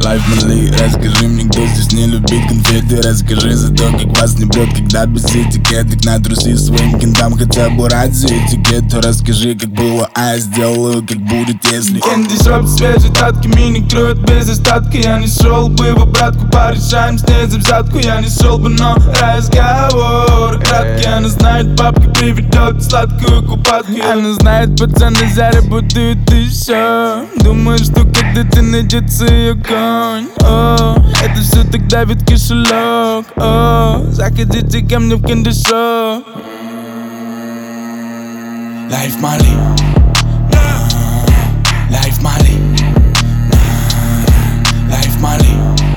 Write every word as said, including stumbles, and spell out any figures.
Life Mali, расскажи мне, кто здесь не любит конфеты. Расскажи за то, как вас не бьет, когда без этикеток на трусы своим кентам хотя бы ради этикету. Расскажи, как было, а я сделаю, как будет, если Кенди шоп, свежие татки, мини кроют без остатка. Я не шел бы в обратку, порешаем с ней за взятку. Я не шел бы, но разговор краткий. Она знает, бабка приведет сладкую купатку. Она знает, пацаны заработают еще. Думаю, что когда-то найдется ее конь. О, это все так давит кошелек. О, заходите ко мне в кендишоп. Life Mali, Life Mali, Life Mali.